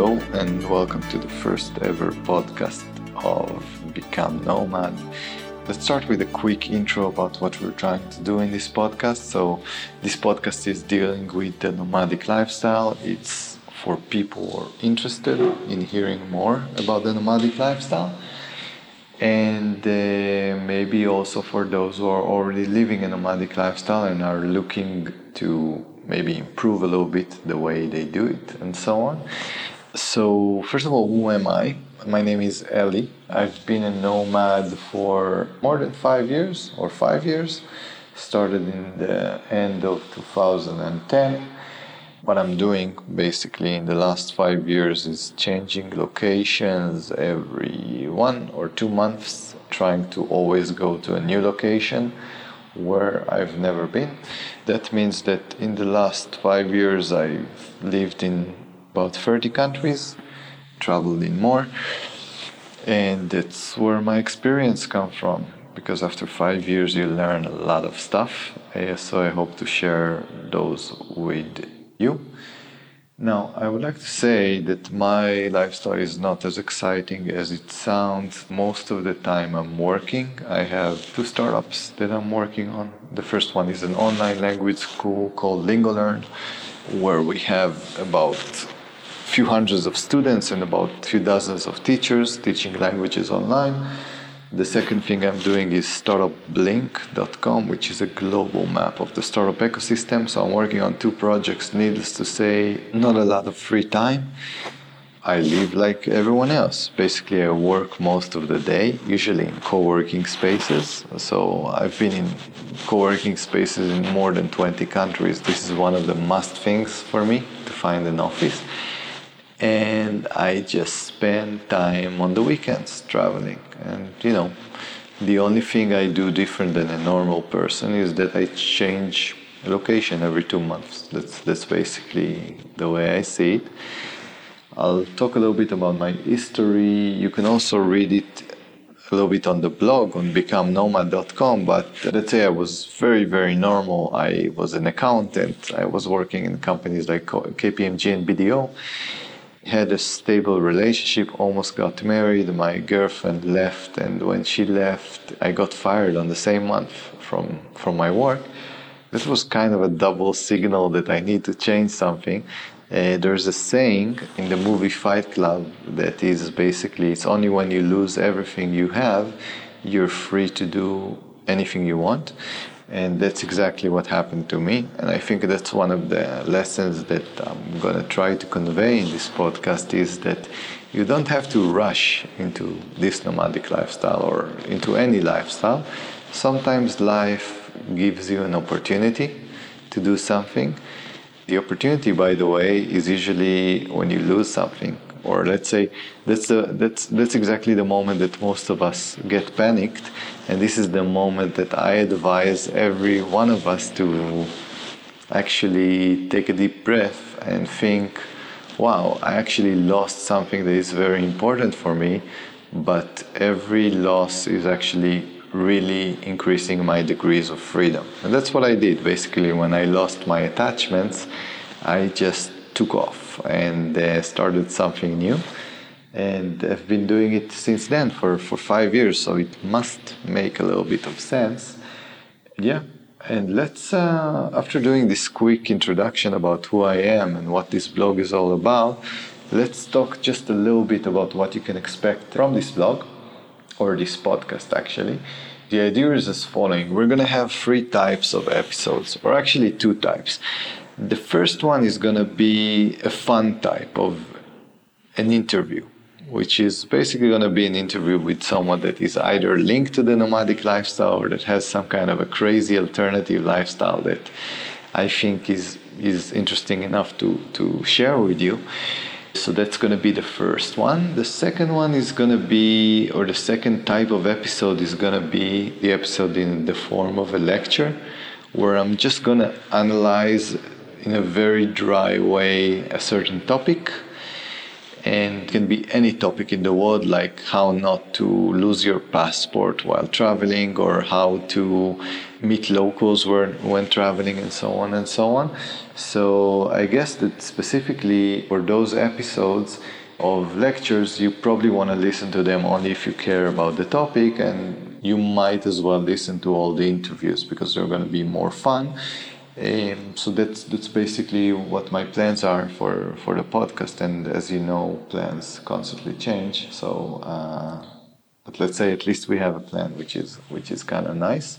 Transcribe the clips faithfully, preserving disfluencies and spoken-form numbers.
Hello and welcome to the first ever podcast of Become Nomad. Let's start with a quick intro about what we're trying to do in this podcast. So this podcast is dealing with the nomadic lifestyle. It's for people who are interested in hearing more about the nomadic lifestyle. And uh, maybe also for those who are already living a nomadic lifestyle and are looking to maybe improve a little bit the way they do it and so on. So first of all, who am I? My name is Eli. I've been a nomad for more than five years or five years. Started in the end of two thousand ten. What I'm doing basically in the last five years is changing locations every one or two months, trying to always go to a new location where I've never been. That means that in the last five years I've lived in about thirty countries, traveled in more, and that's where my experience comes from. Because after five years you learn a lot of stuff, so I hope to share those with you. Now, I would like to say that my lifestyle is not as exciting as it sounds. Most of the time I'm working. I have two startups that I'm working on. The first one is an online language school called LingoLearn, where we have about a few hundreds of students and about a few dozens of teachers teaching languages online. The second thing I'm doing is startup blink dot com, which is a global map of the startup ecosystem. So I'm working on two projects. Needless to say, not a lot of free time. I live like everyone else. Basically, I work most of the day, usually in co-working spaces. So I've been in co-working spaces in more than twenty countries. This is one of the must things for me, to find an office. And I just spend time on the weekends traveling. And, you know, the only thing I do different than a normal person is that I change location every two months. That's, that's basically the way I see it. I'll talk a little bit about my history. You can also read it a little bit on the blog on become nomad dot com. But let's say I was very, very normal. I was an accountant. I was working in companies like K P M G and B D O. Had a stable relationship, almost got married. My girlfriend left, and when she left, I got fired on the same month from, from my work. This was kind of a double signal that I need to change something. Uh, there's a saying in the movie Fight Club that is basically, it's only when you lose everything you have, you're free to do anything you want. And that's exactly what happened to me. And I think that's one of the lessons that I'm going to try to convey in this podcast is that you don't have to rush into this nomadic lifestyle or into any lifestyle. Sometimes life gives you an opportunity to do something. The opportunity, by the way, is usually when you lose something. Or let's say that's the, that's that's exactly the moment that most of us get panicked, and this is the moment that I advise every one of us to actually take a deep breath and think, wow, I actually lost something that is very important for me, but every loss is actually really increasing my degrees of freedom. And that's what I did. Basically, when I lost my attachments, I just took off and uh, started something new, and I've been doing it since then for, for five years, so it must make a little bit of sense. Yeah, and let's, uh, after doing this quick introduction about who I am and what this blog is all about, let's talk just a little bit about what you can expect from this blog, or this podcast actually. The idea is as following. We're going to have three types of episodes, or actually two types. The first one is going to be a fun type of an interview, which is basically going to be an interview with someone that is either linked to the nomadic lifestyle or that has some kind of a crazy alternative lifestyle that I think is is interesting enough to, to share with you. So that's going to be the first one. The second one is going to be, or the second type of episode is going to be the episode in the form of a lecture, where I'm just going to analyze in a very dry way a certain topic. And it can be any topic in the world, like how not to lose your passport while traveling, or how to meet locals when, when traveling and so on and so on. So I guess that specifically for those episodes of lectures, you probably want to listen to them only if you care about the topic, and you might as well listen to all the interviews because they're going to be more fun. Um, so that's that's basically what my plans are for, for the podcast. And as you know, plans constantly change. So, uh, but let's say at least we have a plan, which is which is kind of nice.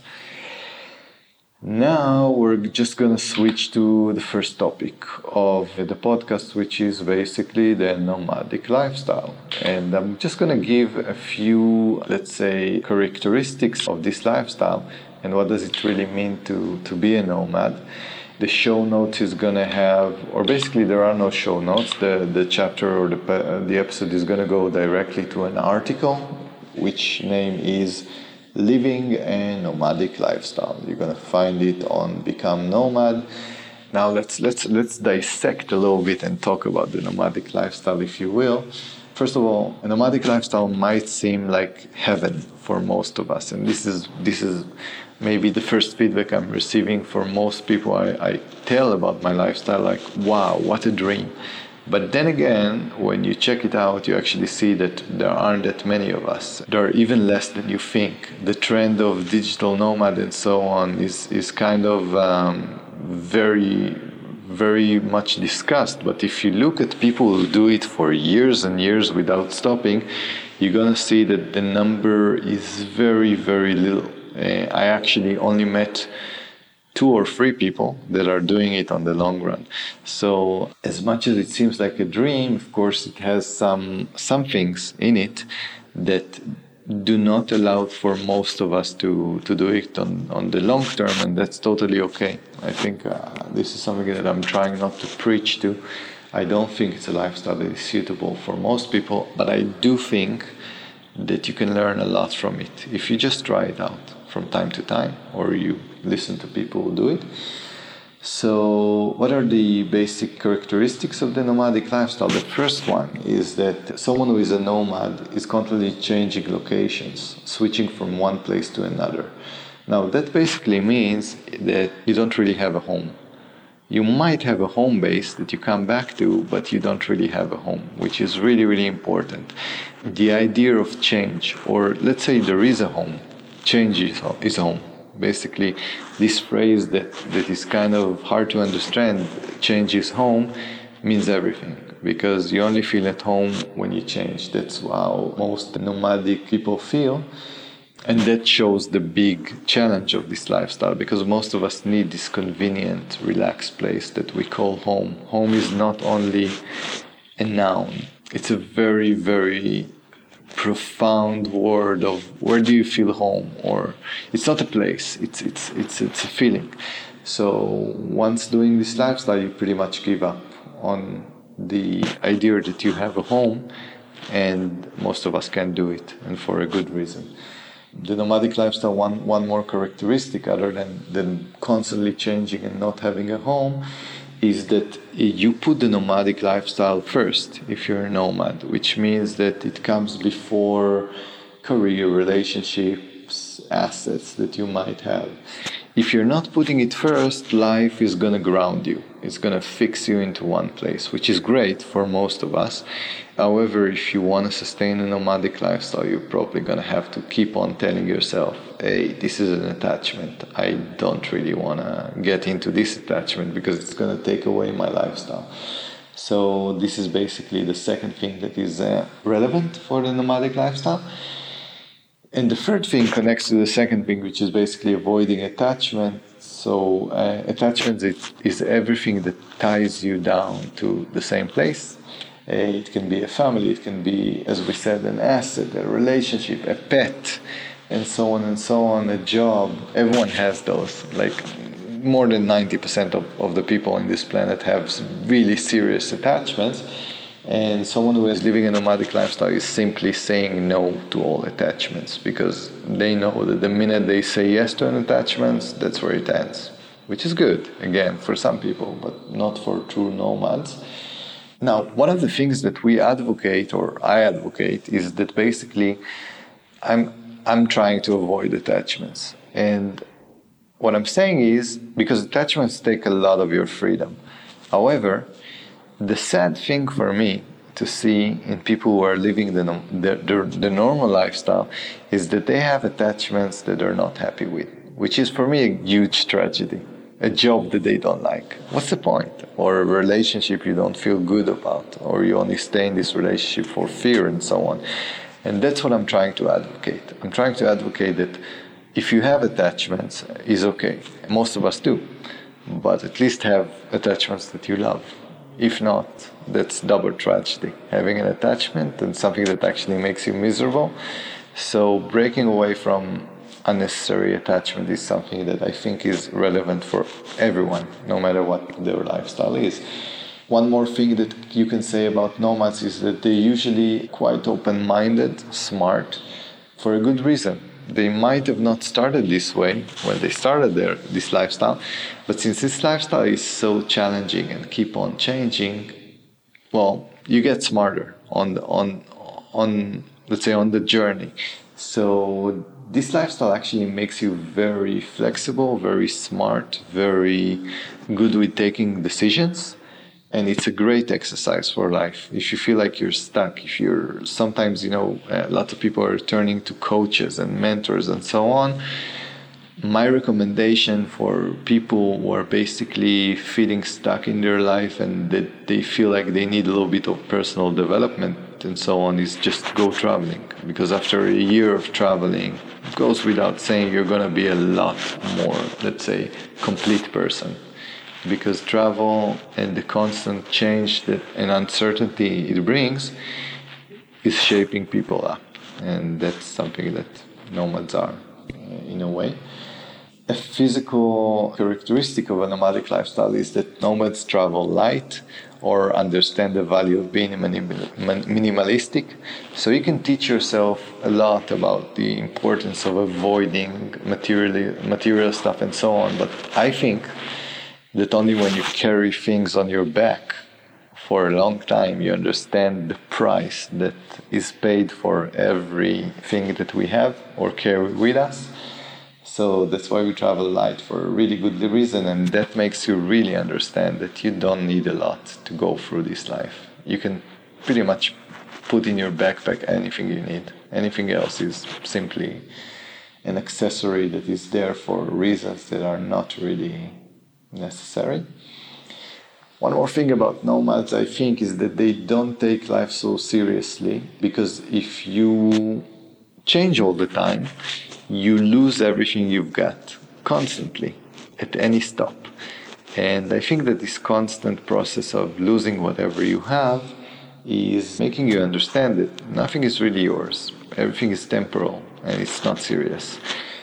Now we're just gonna switch to the first topic of the podcast, which is basically the nomadic lifestyle. And I'm just gonna give a few, let's say, characteristics of this lifestyle and what does it really mean to, to be a nomad. The show notes is gonna have, or basically there are no show notes. The the chapter or the the episode is gonna go directly to an article, which name is Living a Nomadic Lifestyle. You're gonna find it on Become Nomad. Now let's let's let's dissect a little bit and talk about the nomadic lifestyle, if you will. First of all, a nomadic lifestyle might seem like heaven for most of us, and this is this is maybe the first feedback I'm receiving for most people. I, I tell about my lifestyle like, wow, what a dream. But then again, when you check it out, you actually see that there aren't that many of us. There are even less than you think. The trend of digital nomad and so on is, is kind of um, very, very much discussed. But if you look at people who do it for years and years without stopping, you're going to see that the number is very, very little. Uh, I actually only met two or three people that are doing it on the long run. So as much as it seems like a dream, of course, it has some some things in it that do not allow for most of us to, to do it on, on the long term, and that's totally okay. I think uh, this is something that I'm trying not to preach to. I don't think it's a lifestyle that is suitable for most people, but I do think that you can learn a lot from it if you just try it out from time to time, or you listen to people who do it. So what are the basic characteristics of the nomadic lifestyle? The first one is that someone who is a nomad is constantly changing locations, switching from one place to another. Now that basically means that you don't really have a home. You might have a home base that you come back to, but you don't really have a home, which is really, really important. The idea of change, or let's say there is a home, change is home. Basically, this phrase that, that is kind of hard to understand, change is home, means everything. Because you only feel at home when you change. That's how most nomadic people feel. And that shows the big challenge of this lifestyle, because most of us need this convenient, relaxed place that we call home. Home is not only a noun. It's a very, very profound word of where do you feel home, or it's not a place, it's it's it's it's a feeling. So once doing this lifestyle, you pretty much give up on the idea that you have a home, and most of us can't do it, and for a good reason. The nomadic lifestyle, one one more characteristic other than, than constantly changing and not having a home, is that you put the nomadic lifestyle first if you're a nomad, which means that it comes before career, relationships, assets that you might have. If you're not putting it first, life is going to ground you. It's going to fix you into one place, which is great for most of us. However, if you want to sustain a nomadic lifestyle, you're probably going to have to keep on telling yourself, hey, this is an attachment. I don't really want to get into this attachment because it's going to take away my lifestyle. So this is basically the second thing that is uh, relevant for the nomadic lifestyle. And the third thing connects to the second thing, which is basically avoiding attachment. So uh, attachment is, is everything that ties you down to the same place. Uh, it can be a family, it can be, as we said, an asset, a relationship, a pet, and so on and so on, a job. Everyone has those. Like more than ninety percent of, of the people on this planet have really serious attachments. And someone who is living a nomadic lifestyle is simply saying no to all attachments, because they know that the minute they say yes to an attachment, that's where it ends, which is good, again, for some people, but not for true nomads. Now, one of the things that we advocate, or I advocate, is that basically I'm I'm trying to avoid attachments. And What I'm saying is, because attachments take a lot of your freedom. However, the sad thing for me to see in people who are living the, the, the, the normal lifestyle is that they have attachments that they're not happy with, which is for me a huge tragedy. A job that they don't like. What's the point? Or a relationship you don't feel good about, or you only stay in this relationship for fear and so on. And that's what I'm trying to advocate. I'm trying to advocate that if you have attachments, is okay. Most of us do. But at least have attachments that you love. If not, that's double tragedy. Having an attachment and something that actually makes you miserable. So breaking away from unnecessary attachment is something that I think is relevant for everyone, no matter what their lifestyle is. One more thing that you can say about nomads is that they're usually quite open-minded, smart, for a good reason. They might have not started this way when they started their this lifestyle, but since this lifestyle is so challenging and keep on changing, well, you get smarter on the, on on let's say on the journey. So this lifestyle actually makes you very flexible, very smart, very good with taking decisions. And it's a great exercise for life. If you feel like you're stuck, if you're sometimes, you know, a lot of people are turning to coaches and mentors and so on. My recommendation for people who are basically feeling stuck in their life and that they feel like they need a little bit of personal development and so on is just go traveling. Because after a year of traveling, it goes without saying you're going to be a lot more, let's say, complete person. Because travel and the constant change that and uncertainty it brings is shaping people up. And that's something that nomads are, in a way. A physical characteristic of a nomadic lifestyle is that nomads travel light or understand the value of being minimalistic. So you can teach yourself a lot about the importance of avoiding material, material stuff and so on. But I think that only when you carry things on your back for a long time, you understand the price that is paid for everything that we have or carry with us. So that's why we travel light for a really good reason, and that makes you really understand that you don't need a lot to go through this life. You can pretty much put in your backpack anything you need. Anything else is simply an accessory that is there for reasons that are not really necessary. One more thing about nomads, I think, is that they don't take life so seriously, because if you change all the time, you lose everything you've got constantly at any stop. And I think that this constant process of losing whatever you have is making you understand that nothing is really yours. Everything is temporal and it's not serious.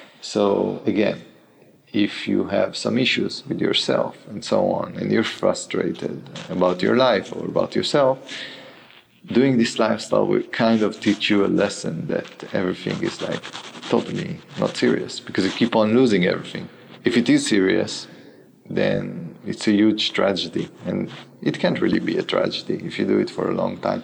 So again, if you have some issues with yourself and so on, and you're frustrated about your life or about yourself, doing this lifestyle will kind of teach you a lesson that everything is like totally not serious, because you keep on losing everything. If it is serious, then it's a huge tragedy, and it can't really be a tragedy if you do it for a long time.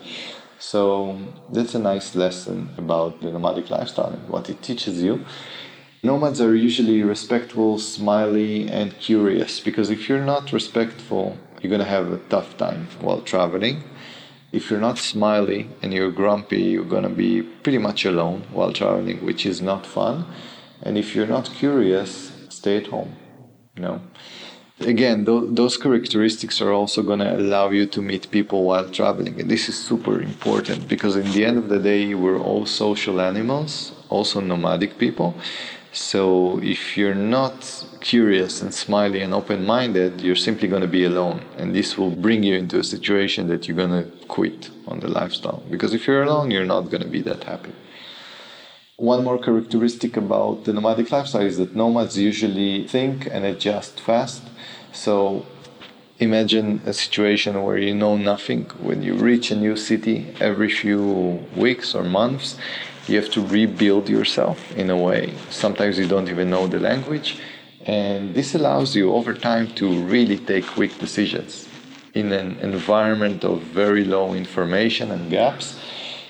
So that's a nice lesson about the nomadic lifestyle and what it teaches you. Nomads are usually respectful, smiley, and curious, because if you're not respectful, you're going to have a tough time while traveling. If you're not smiley and you're grumpy, you're going to be pretty much alone while traveling, which is not fun. And if you're not curious, stay at home. You know. Again, th- those characteristics are also going to allow you to meet people while traveling. And this is super important, because in the end of the day, we're all social animals, also nomadic people. So if you're not curious and smiley and open-minded, you're simply going to be alone. And this will bring you into a situation that you're going to quit on the lifestyle. Because if you're alone, you're not going to be that happy. One more characteristic about the nomadic lifestyle is that nomads usually think and adjust fast. So imagine a situation where you know nothing. When you reach a new city, every few weeks or months, you have to rebuild yourself in a way. Sometimes you don't even know the language. And this allows you over time to really take quick decisions in an environment of very low information and gaps.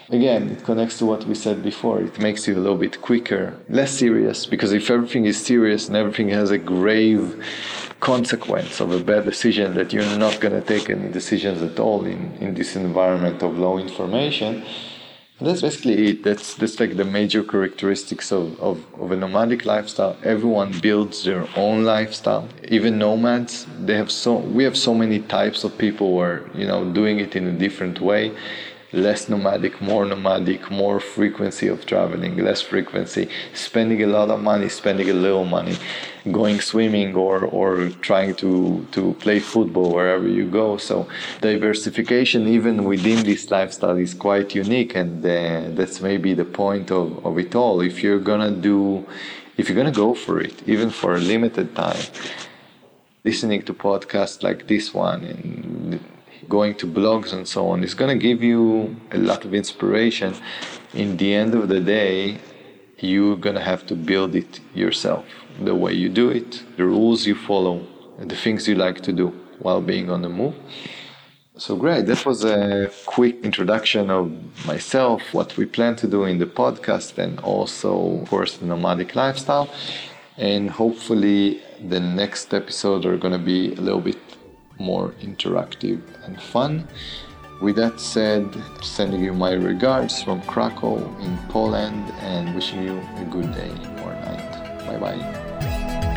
Again, it connects to what we said before. It makes you a little bit quicker, less serious, because if everything is serious and everything has a grave consequence of a bad decision, that you're not going to take any decisions at all in, in this environment of low information. That's basically it. That's that's like the major characteristics of, of, of a nomadic lifestyle. Everyone builds their own lifestyle. Even nomads, they have so we have so many types of people who are, you know, doing it in a different way. Less nomadic, more nomadic, more frequency of traveling, less frequency, spending a lot of money, spending a little money, going swimming or, or trying to, to play football wherever you go. So diversification even within this lifestyle is quite unique, and uh, that's maybe the point of, of it all. If you're gonna do, if you're gonna go for it, even for a limited time, listening to podcasts like this one and going to blogs and so on is going to give you a lot of inspiration. In the end of the day, you're going to have to build it yourself. The way you do it, the rules you follow, and the things you like to do while being on the move. So great. That was a quick introduction of myself, what we plan to do in the podcast, and also, of course, the nomadic lifestyle. And hopefully the next episode are going to be a little bit more interactive and fun. With that said, sending you my regards from Krakow in Poland and wishing you a good day or night. Bye bye.